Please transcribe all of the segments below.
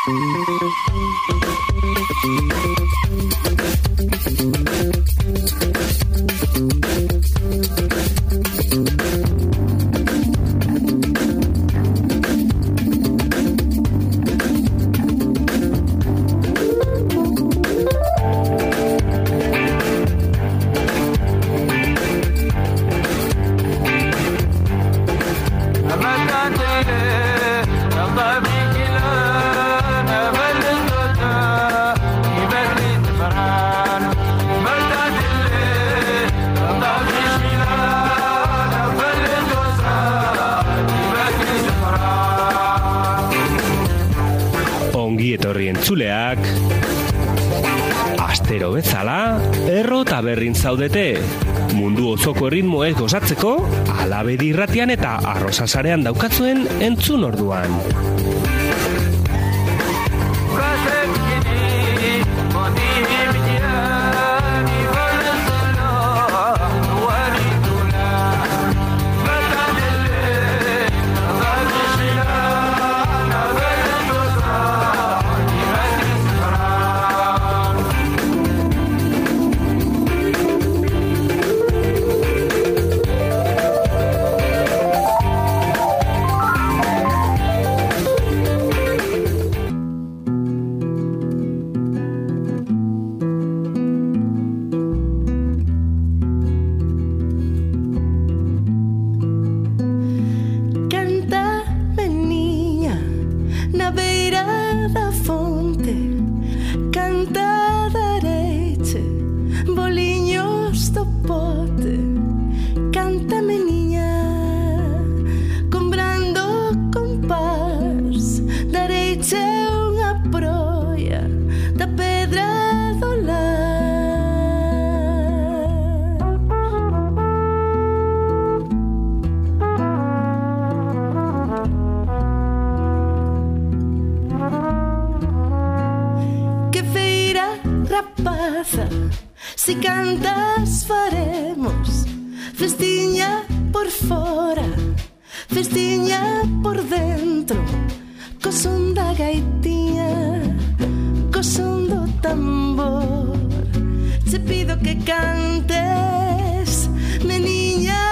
Entzuleak, astero bezala, erro taberrin zaudete. Mundu osoko erritmoez gozatzeko, Alabedi irratian eta Arrosasarean daukatzuen entzun orduan. Si cantas faremos festiña por fora, festiña por dentro, co son da gaitiña, co son do tambor. Te pido que cantes, meniña,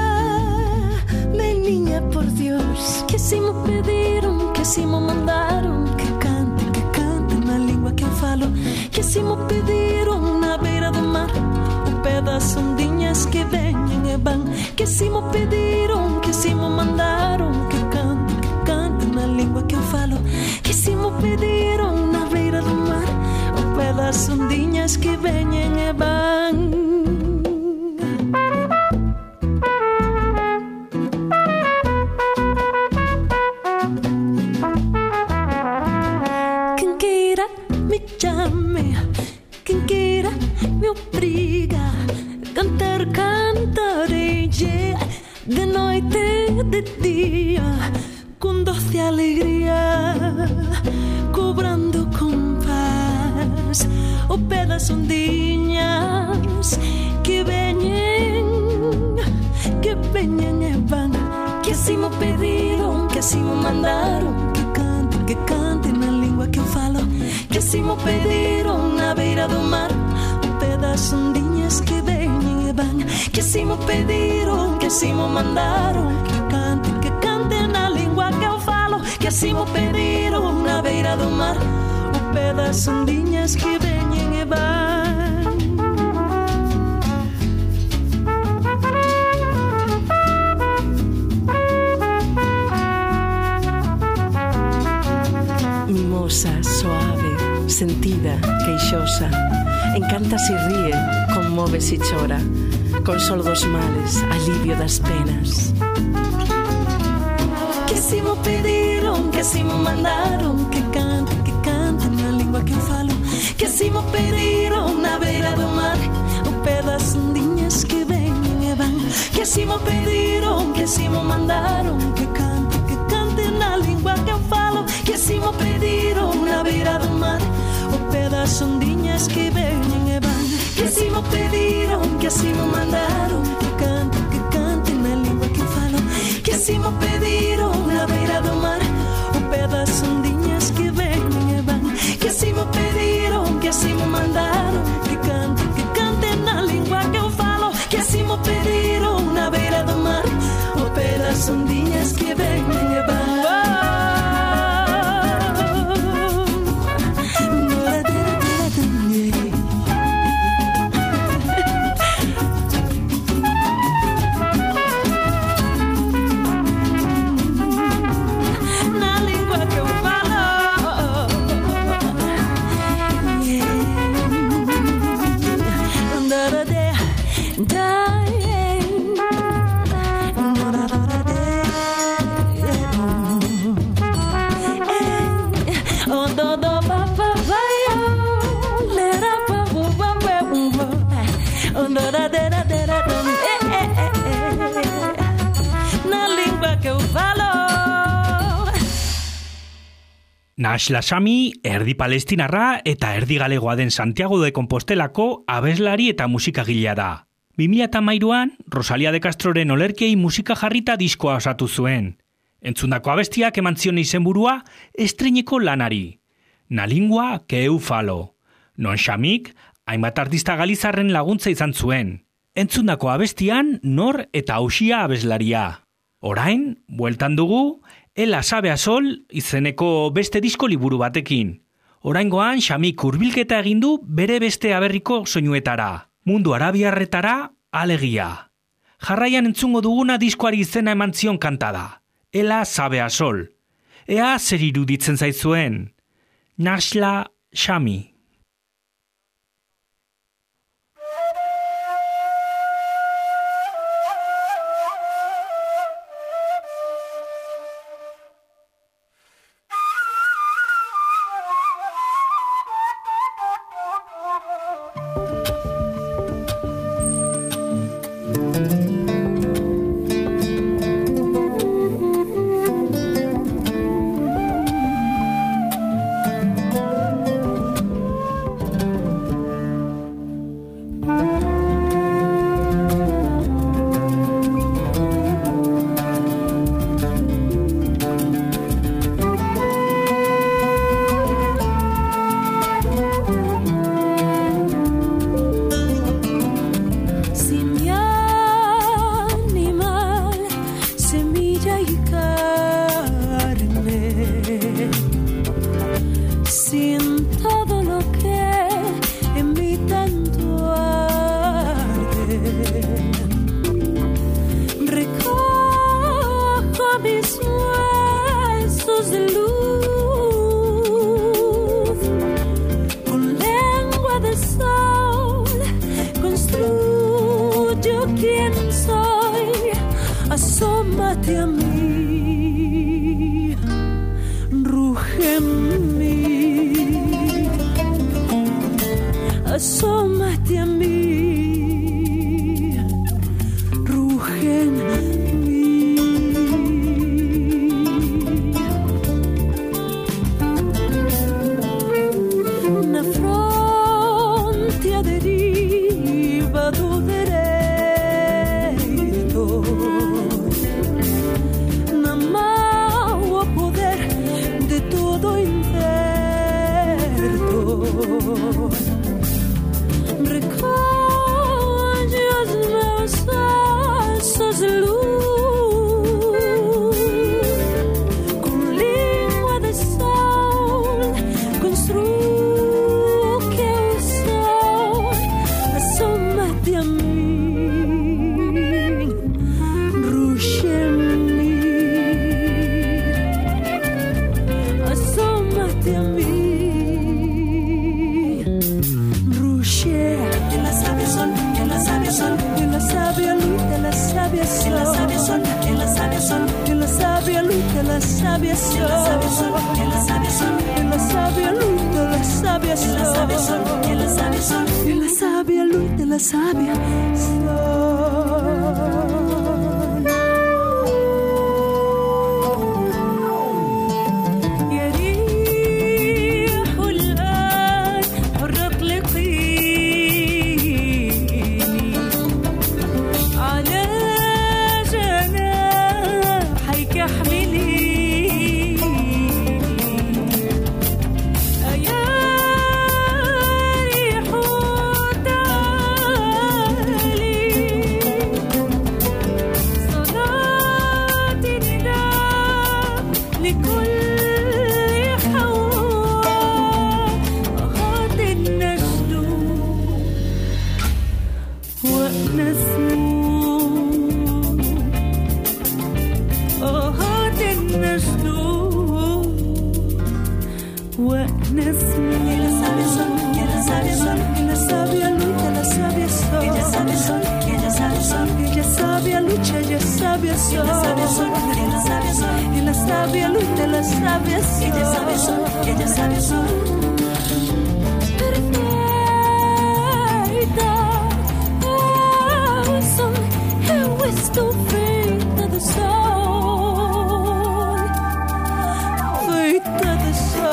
meniña, por Dios. Que si mo pediron, que si mo mandaron, que cante na lingua que eu falo. Que si mo pediron na beira do mar, o pé das ondinhas que veñen e van. Que si mo pediron, que si mo mandaron, que cante na lingua que eu falo. Que si mo pediron na beira do mar, o pé das ondinhas que veñen e van. De noite e de día, con doce alegría, cobrando compás, o pé das ondiñas que veñen e van. Que si mo pediron, que si mo mandaron, que cante na lingua que eu falo. Que si mo pediron na beira do mar, o pé das ondiñas que veñen e van. Que si mo pediron, que si mo mandaron, que cante na lingua que eu falo. Que si mo pediron na beira do mar, o pé das ondinhas que veñen e van. Mimosa, suave, sentida, queixosa, encanta se ríe, conmove se chora, consolo dos males, alivio das penas. Que si mo pediron, que si mo mandaron, que cante na lingua que eu falo. Que si mo pediron na beira do mar, o pé das ondinhas que veñen e van. Que si mo pediron, que si mo mandaron, que cante na lingua que eu falo. Que si mo pediron na beira do mar, o pé das ondinhas que veñen e van. Que si mo pediron, que si mo mandaron, que cante na lingua que eu falo. Que si mo pediron na beira do mar, o pé das ondinhas que veñen Naxla Xami, erdi palestinarra eta erdi galegoa den Santiago de Compostelako abeslari eta musikagilea da. 2013an, Rosalia de Castroren olerkiei musika jarrita diskoa osatu zuen. Entzundako abestiak eman zion izenburua estreineko lanari. Na lingua que eu falo. Non Xamik, hainbat artista galizarren laguntza izan zuen. Entzundako abestian, nor eta hausia abeslaria. Orain, bueltan dugu, Ela sabe a sol izeneko beste disko liburu batekin. Oraingoan Xamik hurbilketa egin du bere beste aberriko soinuetara. Mundu arabiarretara alegia. Jarraian entzungo duguna diskoari izena eman zion kantada. Ela sabe a sol. Ea zer iruditzen zaizuen. Naxla Xami. Asómate a mí, ruge en mí, asómate a mí, ruge en mí. Una fronte a deriva do direito. Recolhe os meus passos de luz, com língua de sol, construo o que eu sou. Assoma-te a mim, ruge em mim, assoma-te a mim. La sabia sol, la sabia sol, la sabia sol, la sabia luz de la sabia sol, la sabia sol, la sabia sol, la sabia luz de la sabia feita de sol.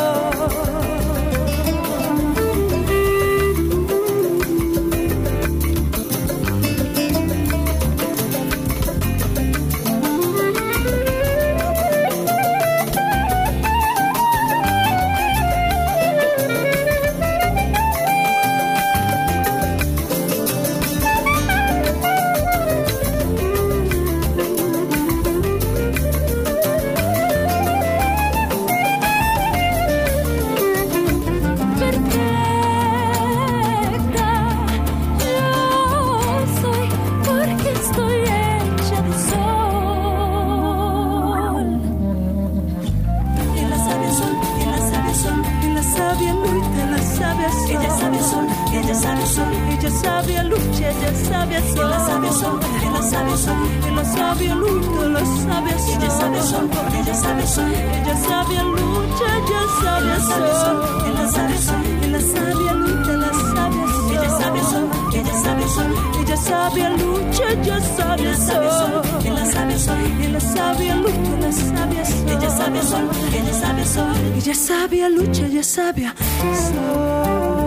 sol, ella sabe a lucha, ella sabe a sol, ella sabe a sol, ella sabe a sol, ella sabe a lucha, ella sabe a sol, ella sabe a sol, ella sabe a sol, ella sabe a lucha, ella sabe a sol, ella sabe a sol, ella sabe a lucha, ella sabe a sol, ella sabe a sol, ella sabe a sol, ella sabe a lucha, ella sabe a sol, ella sabe a sol, ella sabe a lucha, ella sabe a sol, ella sabe a sol, ella sabe a sol, ella sabe a lucha, ella sabe a sol.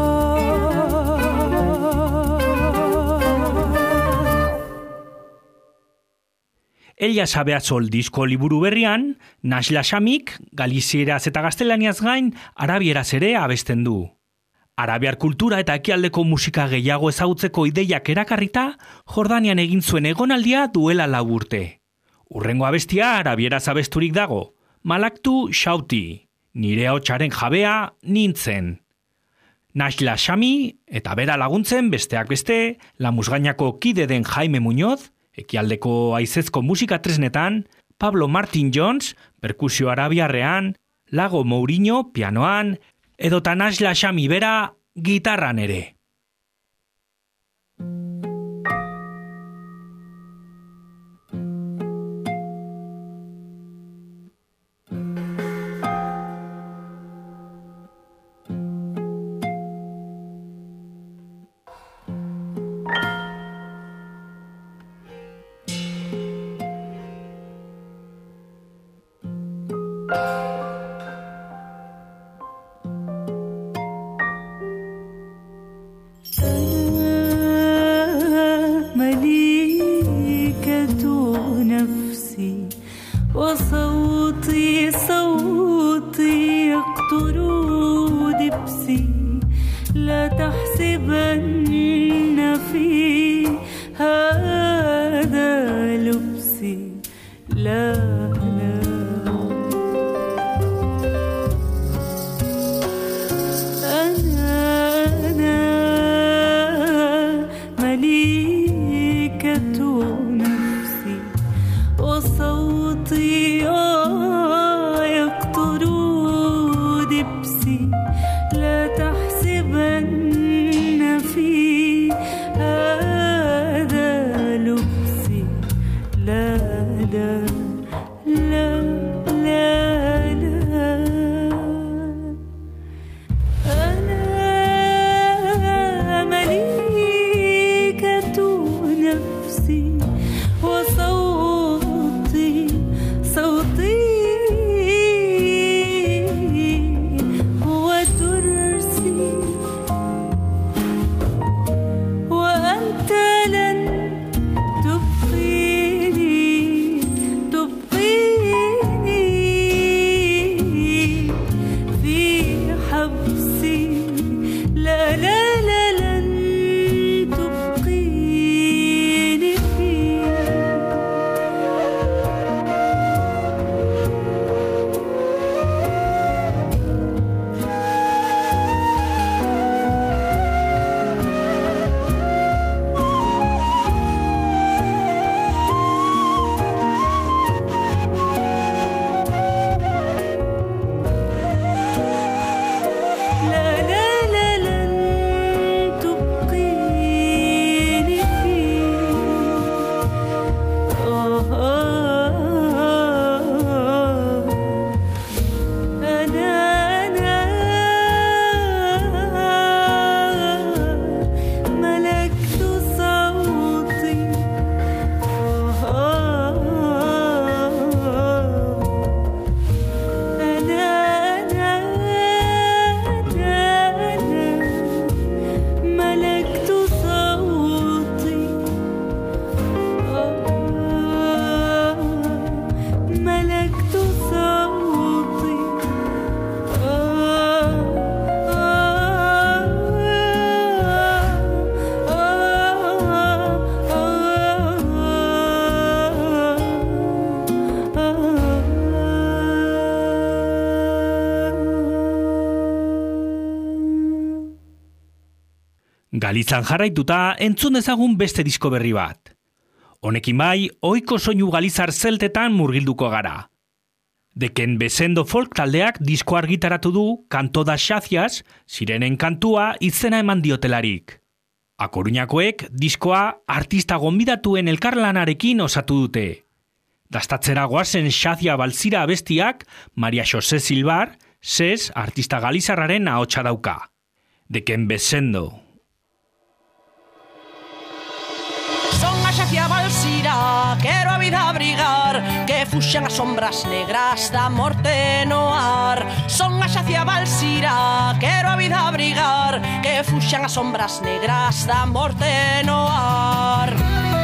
Ella sabe a sol disko liburu berrian, Nasla Shamik, galizieraz eta gaztelaniaz gain, arabieraz ere abesten du. Arabiar kultura eta ekialdeko musika gehiago ezagutzeko ideiak erakarrita, Jordanian egin zuen egonaldia duela 4 urte. Urrengo abestia arabieraz abesturik dago, Malaktu Shauti, nire hotsaren jabea nintzen. Nasla Shami eta bera laguntzen besteak beste, Lamusgainako kide den Jaime Muñoz, ekialdeko haizezko musika tresnetan, Pablo Martin Jones, perkusio arabiarrean, Lago Mourinho pianoan, edota Nasla Shami bera gitarran ere. Galizan jarraituta entzun dezagun beste disko berri bat. Honekin bai, ohiko soinu galizar zeltetan murgilduko gara. Deken Bezendo folk taldeak disko argitaratu du Canto das Xacias, Sirenen kantua izena eman diotelarik. A Coruñakoek diskoa artista gonbidatuen elkarlanarekin osatu dute. Dastatzera goazen Xacia Balzira abestiak Maria José Silvar, SES artista galizarraren ahotsa dauka. Deken Bezendo. Son a Xacia Balzira, quero a vida abrigar, que fuxan as sombras negras da morte no ar. Son a Xacia Balzira, quero a vida abrigar, que fuxan as sombras negras da morte no ar.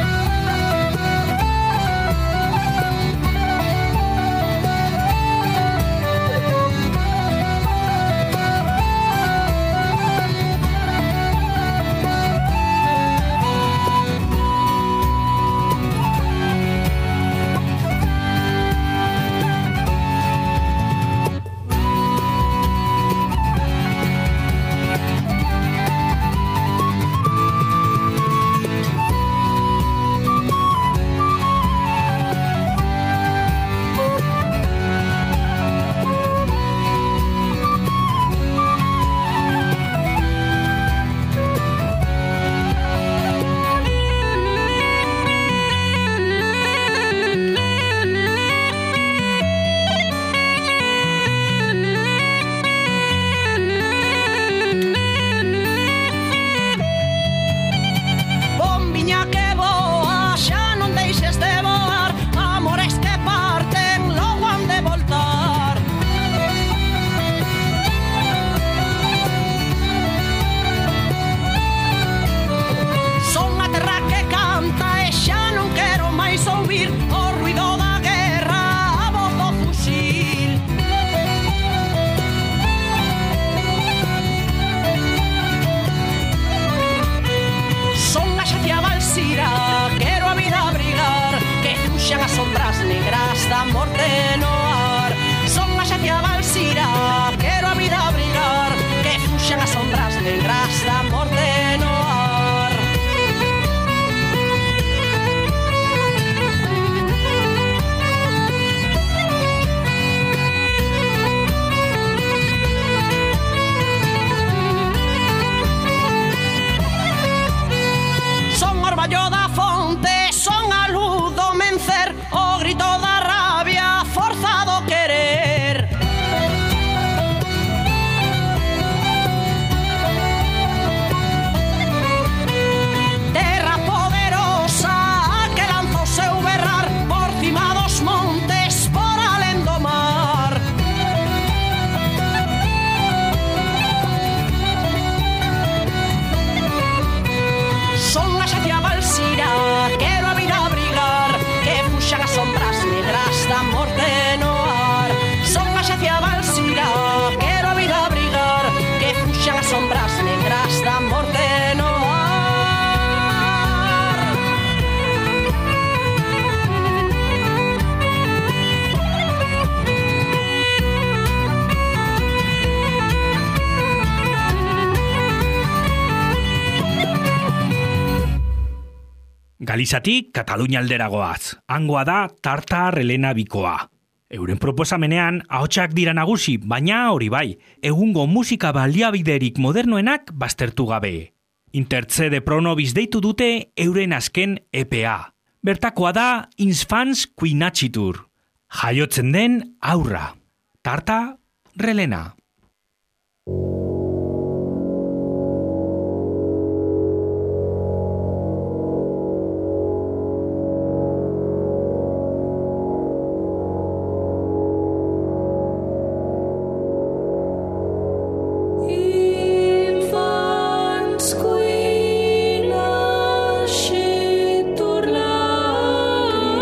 Galizatik Katalunia aldera goaz. Hangoa da Tartar Elena Bikoa. Euren proposamenean ahotsak dira nagusi, baina hori bai, egungo musika baliabiderik modernoenak baztertu gabe. Intertze de Pronobis deitu dute euren azken EPA. Bertakoa da Infants Quinacitur. Jaiotzen den aurra. Tartar Relena.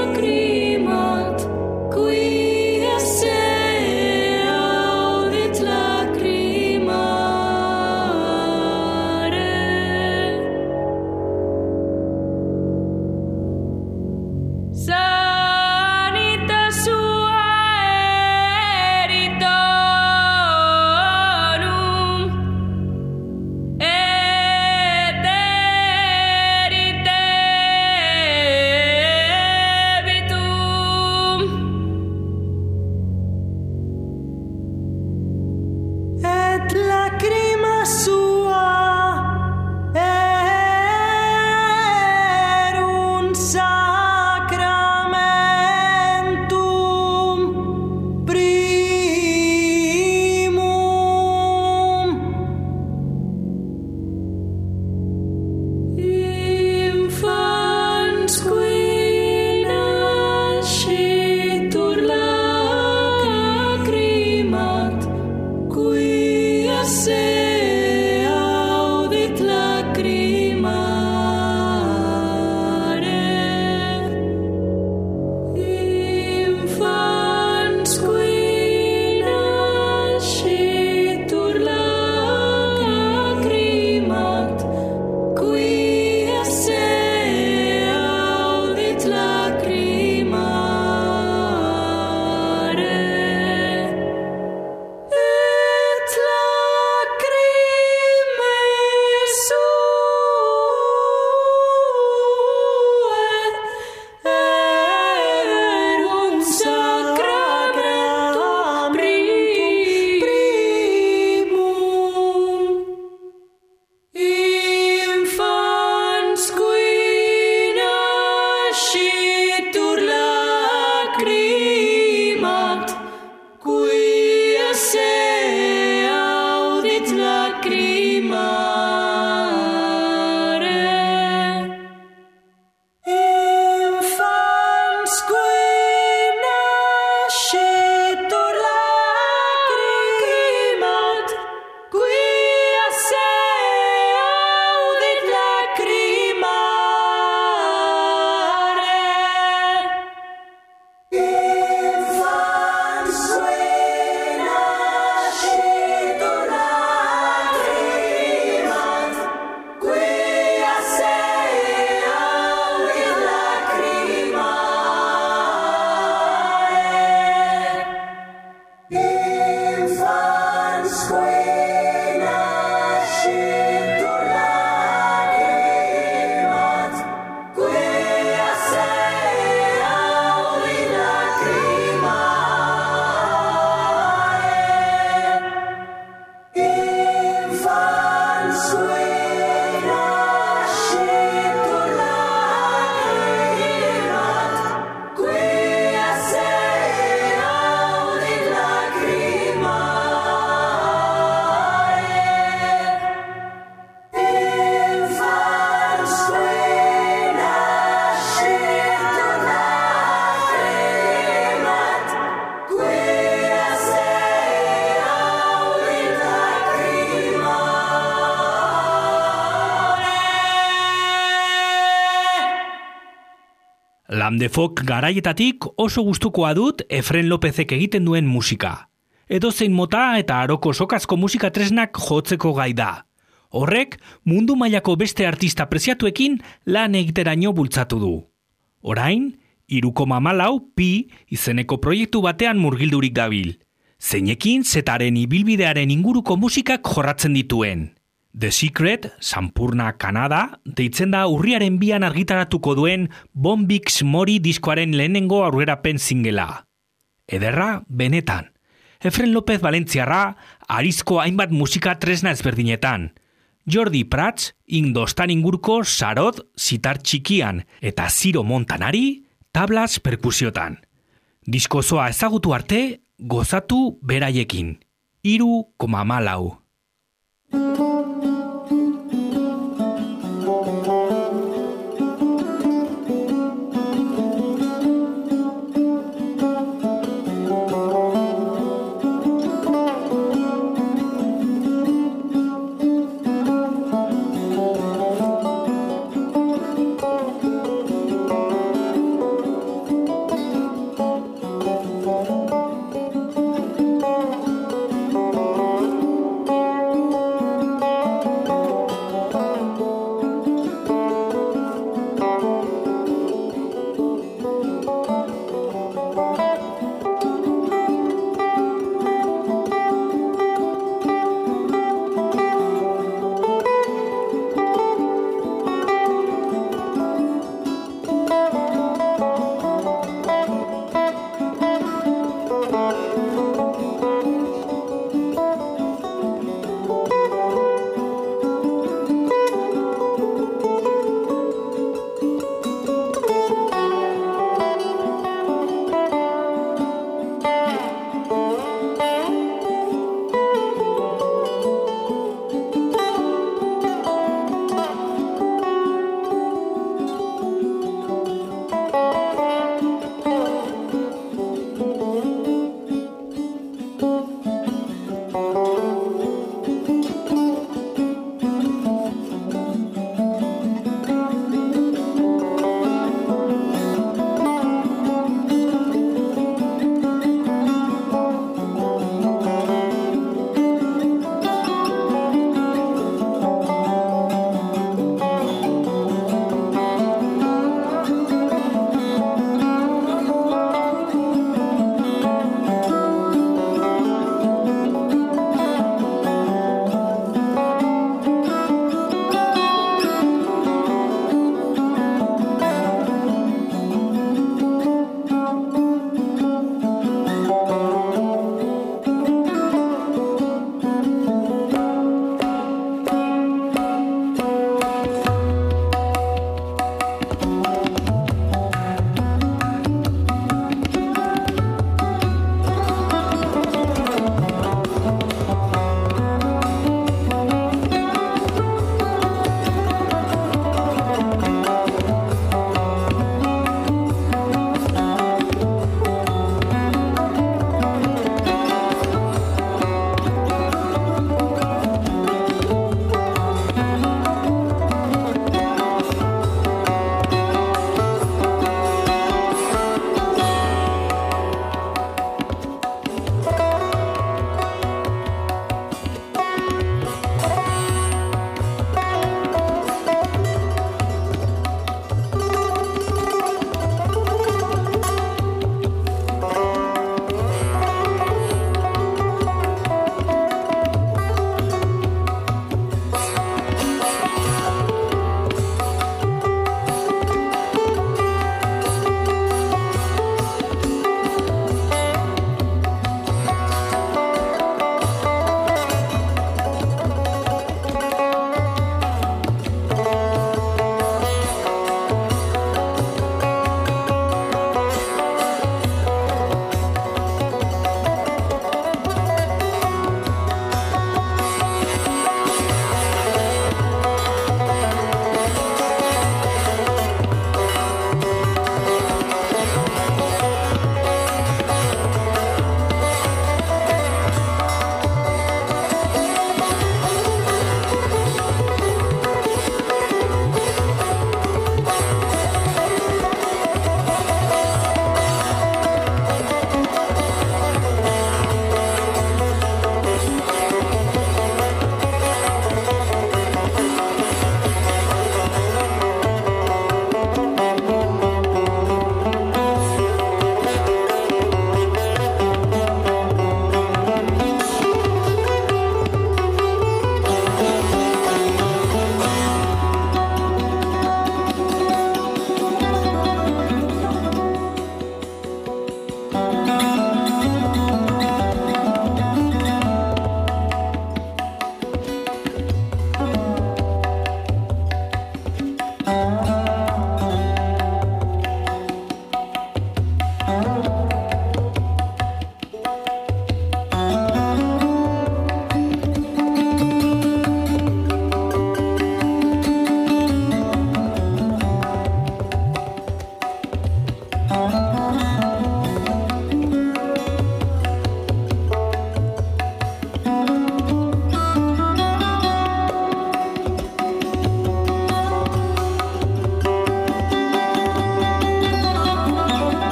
Qui se audit Lamdefok garaietatik oso gustukoa dut Efren Lopezek egiten duen musika. Edozein mota eta aroko sokazko musika tresnak jotzeko gai da. Horrek mundu mailako beste artista preziatuekin lan egiteraino bultzatu du. Orain, 3,4 pi izeneko proiektu batean murgildurik dabil. Zeinekin zetaren ibilbidearen inguruko musikak jorratzen dituen. The Secret, Sampurna Kanada, deitzen da urriaren 2 argitaratuko duen Bombix Mori diskoaren lehenengo aurrerapen singela. Ederra, benetan. Efren Lopez Valentziarra, arizko hainbat musika tresna ezberdinetan. Jordi Prats, indostan inguruko sarod zitar txikian eta Ziro Montanari, tablas perkusiotan. Diskozoa ezagutu arte, gozatu beraiekin. 3,4.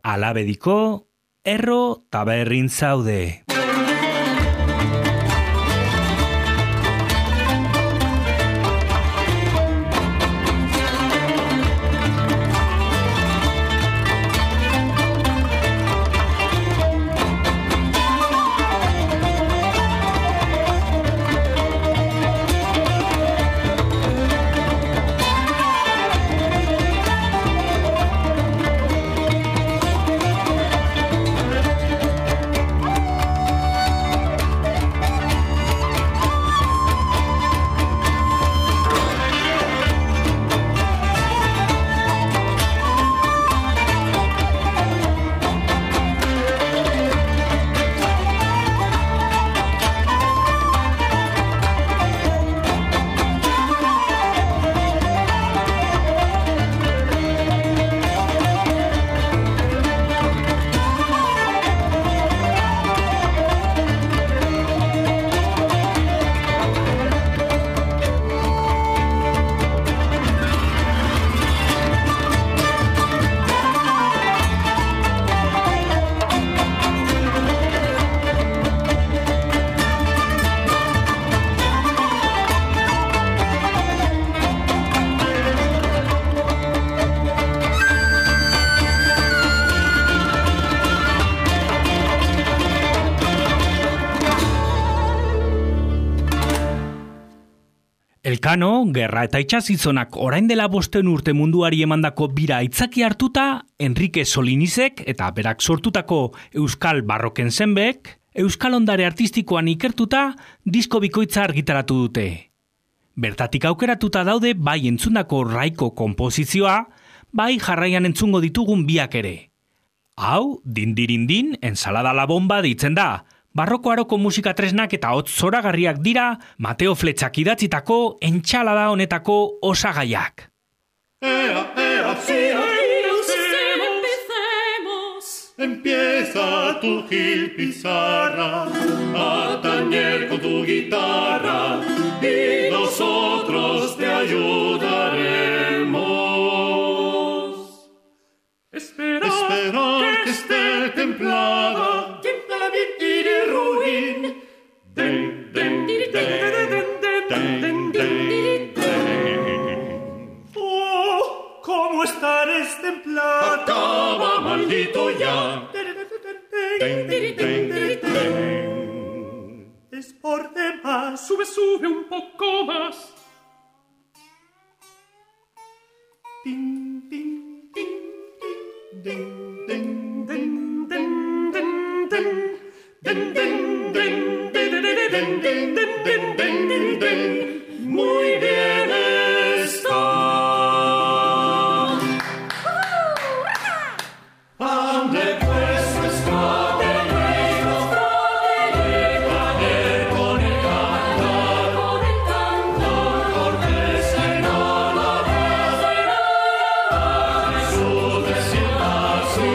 alabediko erro taberrin zaude. Elkano, gerra eta itxasizonak orain dela 5 urte munduari emandako bira aitzaki hartuta, Enrique Solinizek eta berak sortutako Euskal Barroken zenbek, Euskal ondare artistikoan ikertuta, disko bikoitza argitaratu dute. Bertatik aukeratuta daude bai entzundako raiko konposizioa, bai jarraian entzungo ditugun biak ere. Hau, dindirindin, ensalada la bomba deitzen da, barroko aroko musika tresnak eta hotz zoragarriak dira Mateo Fletxak idatzitako entxalada honetako osagaiak. Empieza tu Gil Pizarra a tañer con tu guitarra y nosotros te ayudaremos. Esperar que esté templada, tiembla bien y de ruin. Den, den, den, den, den, den. Oh, ¿cómo estar templada? Acaba, maldito ya. Den, den, den, den, den. Es por demás. Sube, sube un poco más. Ding, ding, ding, ding, ding, ding, ding, ding, ding. Den, den, den, den, den, den, den, den, den, den, den. Muy bien está. Ande pues escateleiro, caer con el cantar, porque será la vez a Jesús descienda así,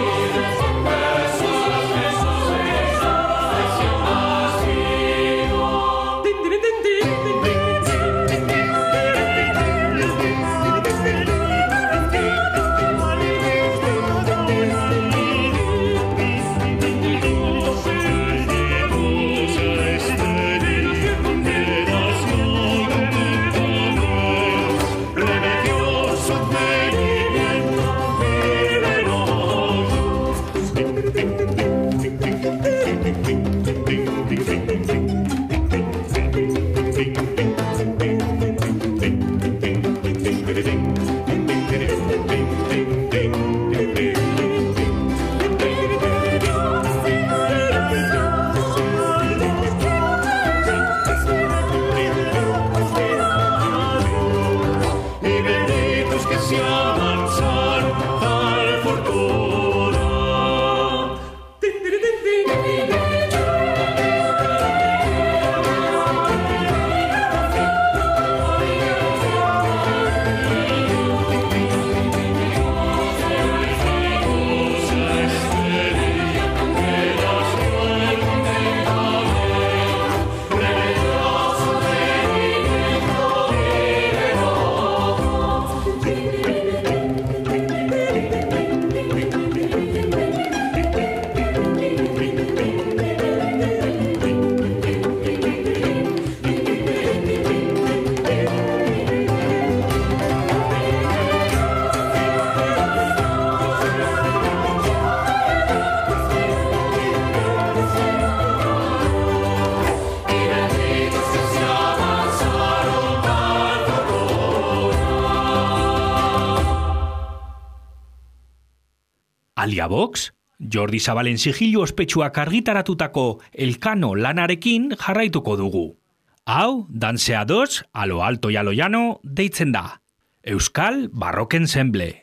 Alia Vox, Jordi Zabalen sigilu ospetsuak argitaratutako Elkano lanarekin jarraituko dugu. Hau, danseados, a lo alto y a lo llano, deitzen da. Euskal Barroque Ensemble.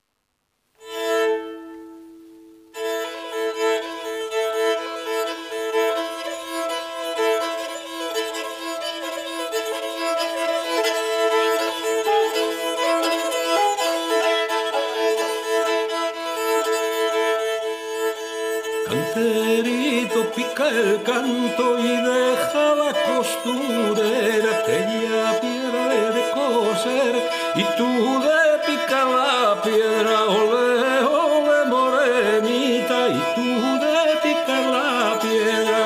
Canterito pica el canto y deja la costurera, aquella piedra de coser, y tú de picar la piedra, ole, ole, morenita, y tú de picar la piedra.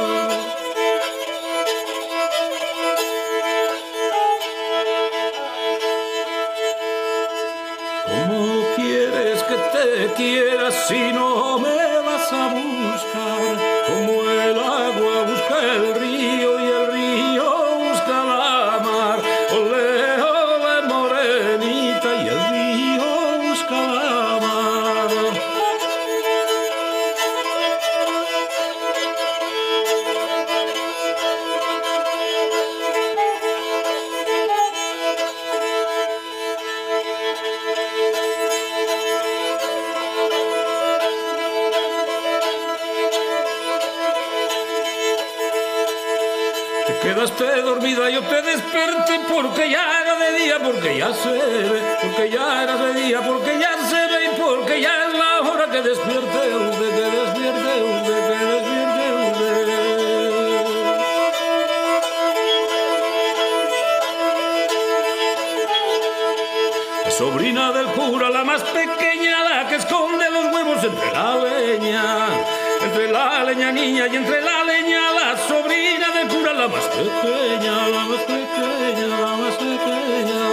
¿Cómo quieres que te quiera si no me a buscar? Como el agua busca el río y el río busca la mar. Ole, ole, morenita, y el río busca la mar. Quedaste dormida, yo te desperté porque ya era de día, porque ya se ve, porque ya era de día, porque ya se ve y porque ya es la hora que despierte usted, que despierte usted, que despierte usted. La sobrina del cura, la más pequeña, la que esconde los huevos entre la leña niña y entre la leña la sobrina del cura, la más pequeña, la más pequeña, la más pequeña.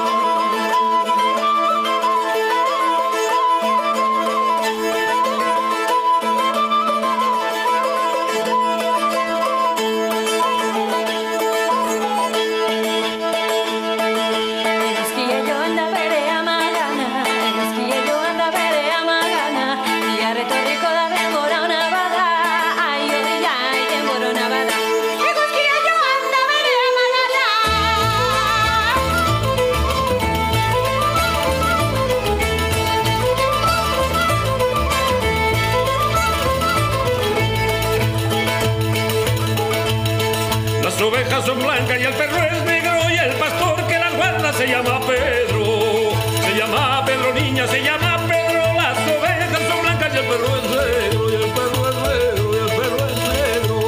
Las ovejas son blancas y el perro es negro y el pastor que las guarda se llama Pedro. Se llama Pedro, niña, se llama Pedro. Las ovejas son blancas y el perro es negro, y el perro es negro, y el perro es negro.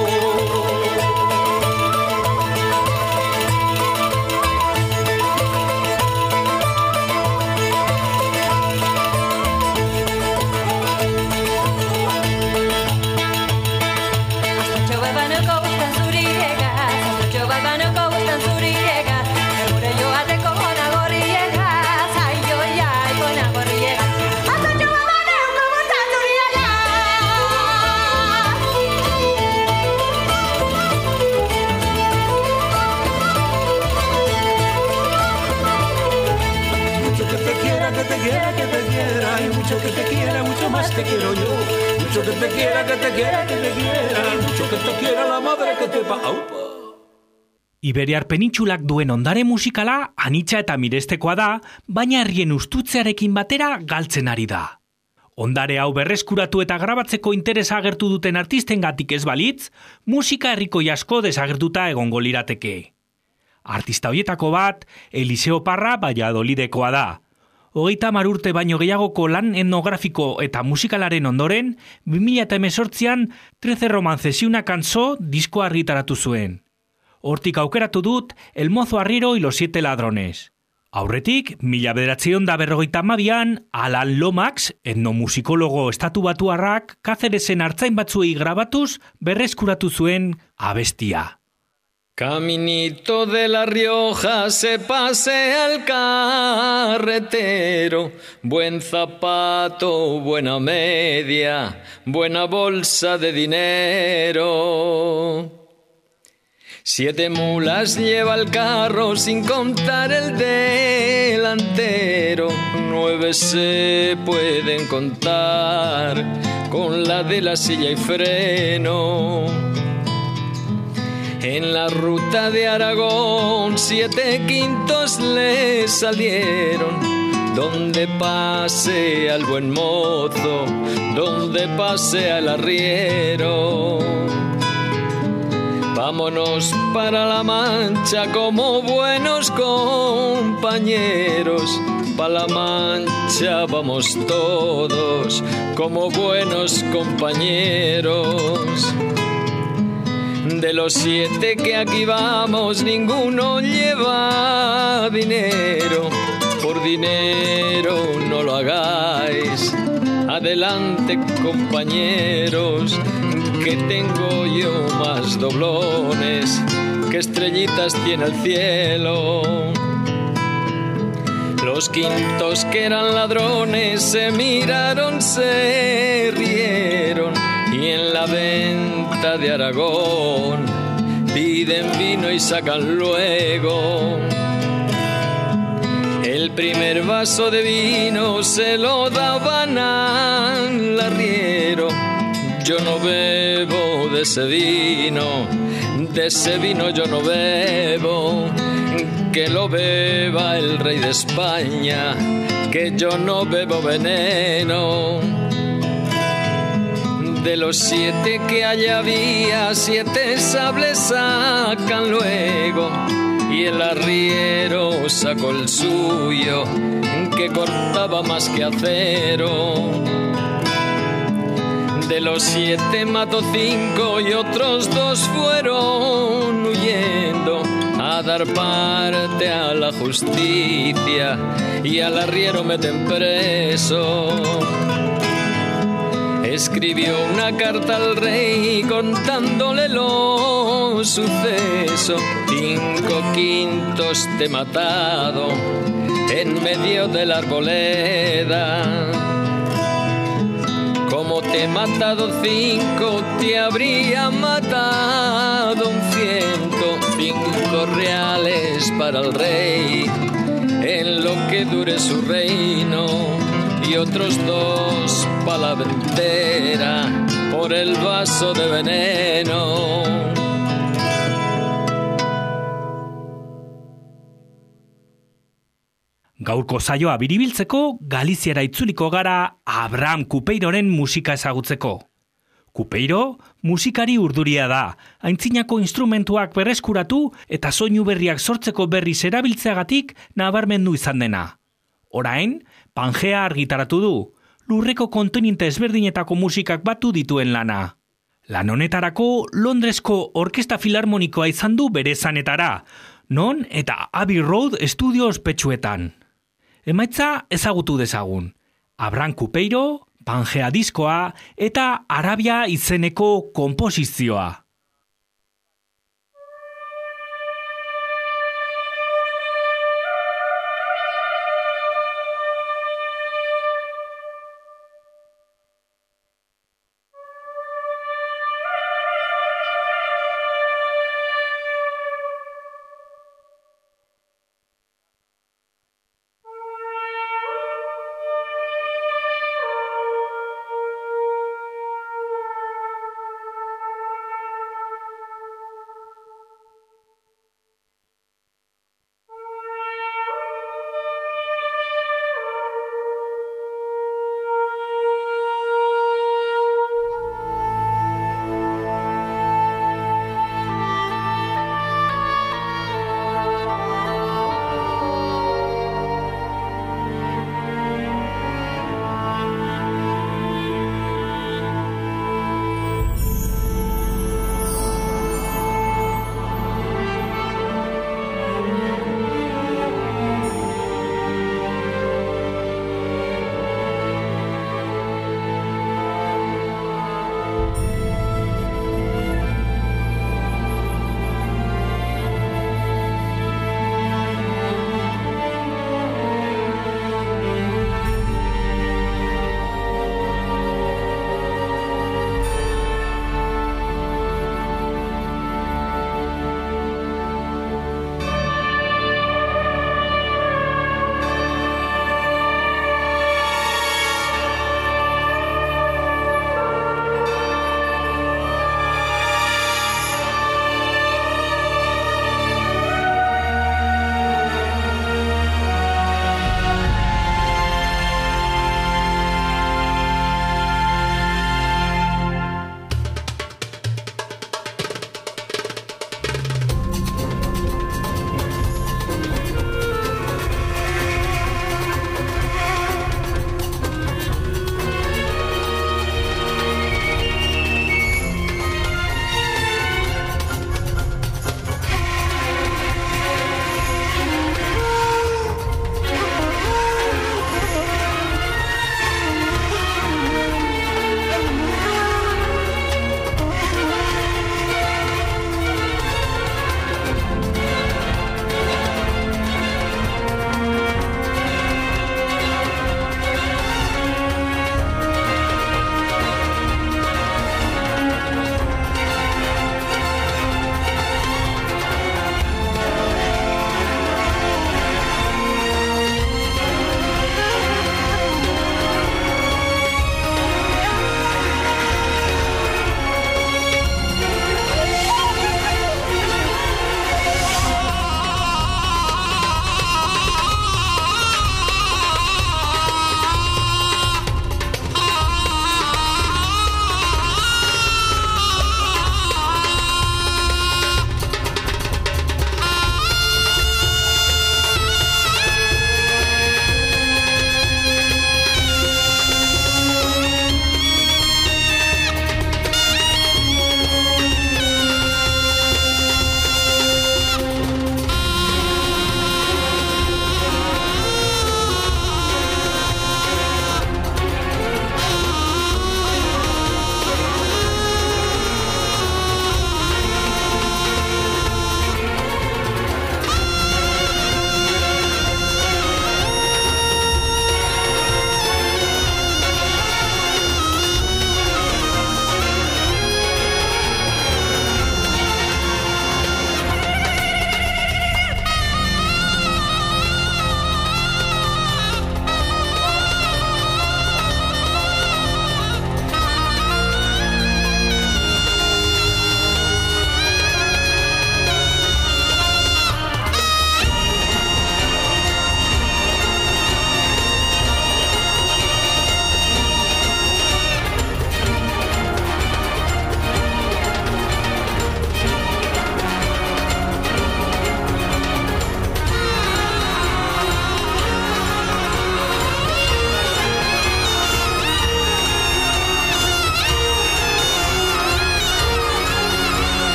Te quiero yo, mucho que te quiera, que te quiera, que te quiera, mucho que te quiera la madre que te pa... Aupa. Iberiar penintsulak duen ondare musikala anitza eta mirestekoa da, baina herrien ustutzearekin batera galtzen ari da. Ondare hau berreskuratu eta grabatzeko interesa agertu duten artistengatik ez balitz, musika herrikoi asko desagertuta egongo lirateke. Artista hoietako bat, Eliseo Parra Valladolidekoa da. 30 urte baino gehiagoko lan etnografiko eta musikalaren ondoren, 2018an 13 romances y una cançó diskoa argitaratu zuen. Hortik aukeratu dut El mozo arriero y los 7 ladrones. Aurretik, 1952an, Alan Lomax, etnomusikologo estatubatuarrak, Cáceresen artzain batzuei grabatuz berreskuratu zuen abestia. Caminito de La Rioja se pasea el carretero, buen zapato, buena media, buena bolsa de dinero. 7 mulas lleva el carro sin contar el delantero, 9 se pueden contar con la de la silla y freno. En la ruta de Aragón 7 quintos le salieron, donde pase al buen mozo, donde pase al arriero. Vámonos para La Mancha como buenos compañeros, pa' La Mancha vamos todos como buenos compañeros. De los 7 que aquí vamos, ninguno lleva dinero. Por dinero no lo hagáis. Adelante, compañeros, que tengo yo más doblones que estrellitas tiene el cielo. Los quintos que eran ladrones se miraron, se rieron, y en la venta de Aragón piden vino y sacan luego. El primer vaso de vino se lo daban al arriero. Yo no bebo de ese vino yo no bebo. Que lo beba el rey de España, que yo no bebo veneno. De los 7 que allá había, 7 sables sacan luego, y el arriero sacó el suyo, que cortaba más que acero. De los 7 mató 5 y otros 2 fueron huyendo a dar parte a la justicia, y al arriero meten preso. Escribió una carta al rey contándole los sucesos. 5 quintos te he matado en medio de la arboleda. Como te he matado 5, te habría matado un 105 reales para el rey, en lo que dure su reino, y otros 2 para la ventera por el vaso de veneno. Gaurko saioa biribiltzeko Galiziara itzuliko gara Abraham Cupeiroren musika ezagutzeko. Cupeiro musikari urduria da, aintzinako instrumentuak berreskuratu eta soinu berriak sortzeko berriz erabiltzeagatik nabarmendu izan dena. Orain, Pangea argitaratu du, lurreko kontinente ezberdinetako musikak batu dituen lana. Lan honetarako Londresko Orkesta Filarmonikoa izan du bere zanetara, non eta Abbey Road Studio ospetsuetan. Emaitza ezagutu dezagun. Abraham Cupeiro, Pangea diskoa eta Arabia izeneko konposizioa.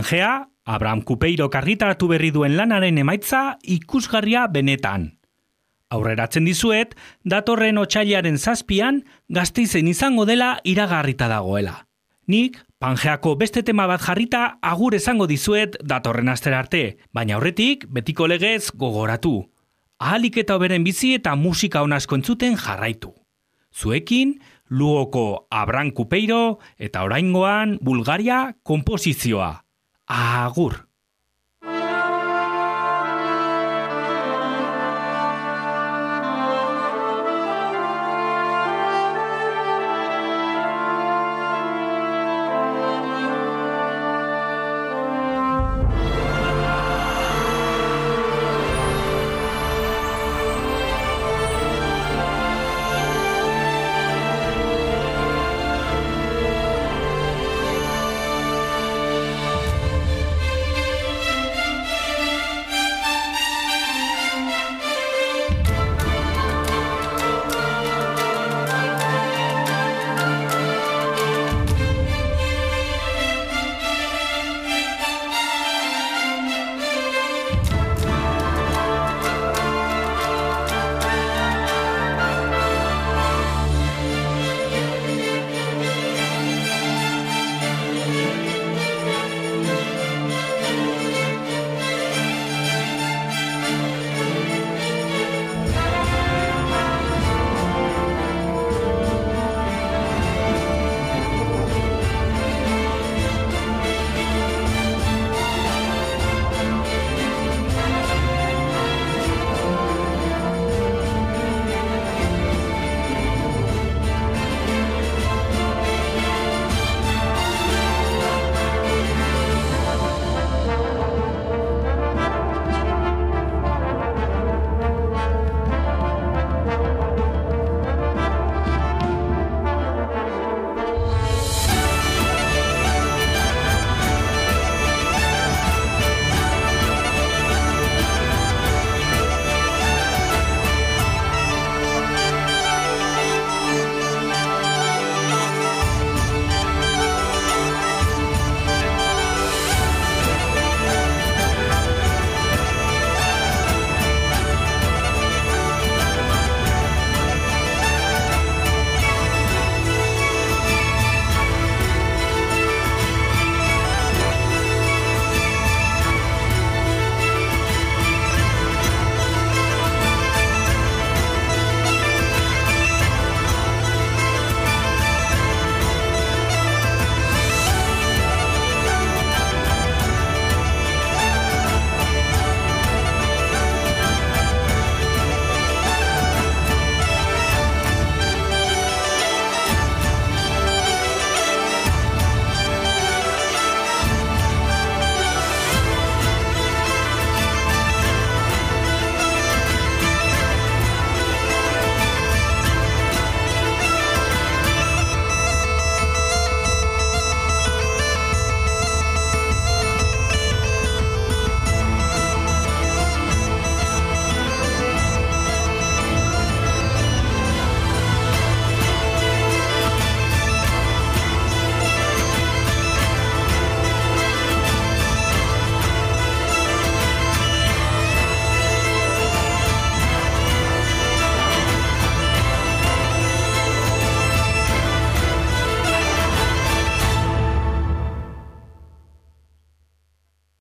Pangea, Abraham Kupeiro argitaratu berri duen lanaren emaitza ikusgarria benetan. Aurreratzen dizuet, datorren otsailaren 7 Gasteizen izango dela iragarrita dagoela. Nik, Pangeako beste tema bat jarrita agur esango dizuet datorren astera arte, baina aurretik betiko legez gogoratu. Ahalik eta hoberen bizi eta musika on asko entzuten jarraitu. Zuekin, Lugoko Abraham Kupeiro eta oraingoan Bulgaria konposizioa. Agur!